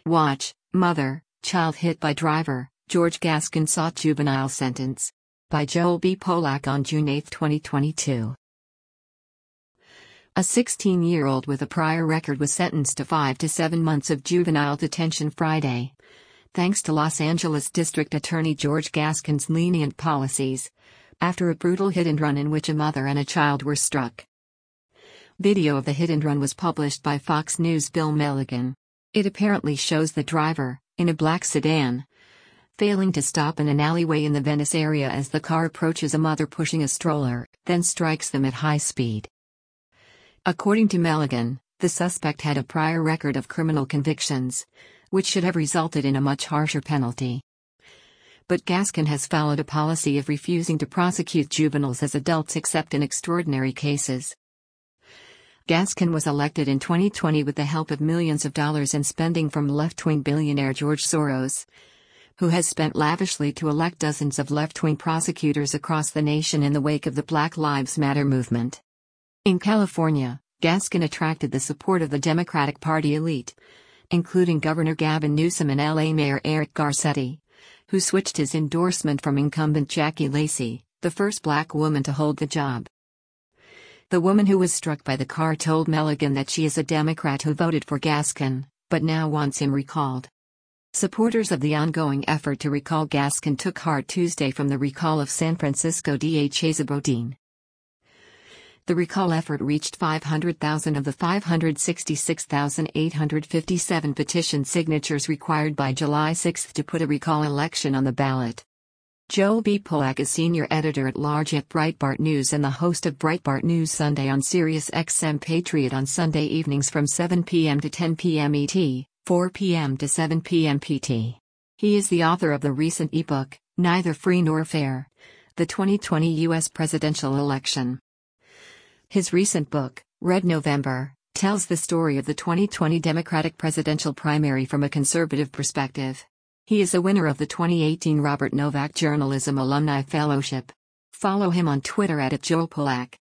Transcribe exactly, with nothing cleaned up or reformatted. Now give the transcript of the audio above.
Watch, Mother, Child Hit by Driver, George Gaskin Sought Juvenile Sentence. By Joel B. Polak on June eighth, twenty twenty-two. A sixteen-year-old with a prior record was sentenced to five to seven months of juvenile detention Friday, thanks to Los Angeles District Attorney George Gaskin's lenient policies, after a brutal hit-and-run in which a mother and a child were struck. Video of the hit-and-run was published by Fox News' Bill Melligan. It apparently shows the driver, in a black sedan, failing to stop in an alleyway in the Venice area as the car approaches a mother pushing a stroller, then strikes them at high speed. According to Melligan, the suspect had a prior record of criminal convictions, which should have resulted in a much harsher penalty. But Gaskin has followed a policy of refusing to prosecute juveniles as adults except in extraordinary cases. Gaskin was elected in twenty twenty with the help of millions of dollars in spending from left-wing billionaire George Soros, who has spent lavishly to elect dozens of left-wing prosecutors across the nation in the wake of the Black Lives Matter movement. In California, Gaskin attracted the support of the Democratic Party elite, including Governor Gavin Newsom and L A Mayor Eric Garcetti, who switched his endorsement from incumbent Jackie Lacey, the first black woman to hold the job. The woman who was struck by the car told Melligan that she is a Democrat who voted for Gaskin, but now wants him recalled. Supporters of the ongoing effort to recall Gaskin took heart Tuesday from the recall of San Francisco D A Chesa Boudin. The recall effort reached five hundred thousand of the five hundred sixty-six thousand eight hundred fifty-seven petition signatures required by July sixth to put a recall election on the ballot. Joel B. Polak is senior editor-at-large at Breitbart News and the host of Breitbart News Sunday on Sirius X M Patriot on Sunday evenings from seven p m to ten p m E T, four p m to seven p m P T. He is the author of the recent ebook, Neither Free Nor Fair: The twenty twenty U S Presidential Election. His recent book, Red November, tells the story of the twenty twenty Democratic presidential primary from a conservative perspective. He is a winner of the twenty eighteen Robert Novak Journalism Alumni Fellowship. Follow him on Twitter at Joel Polak.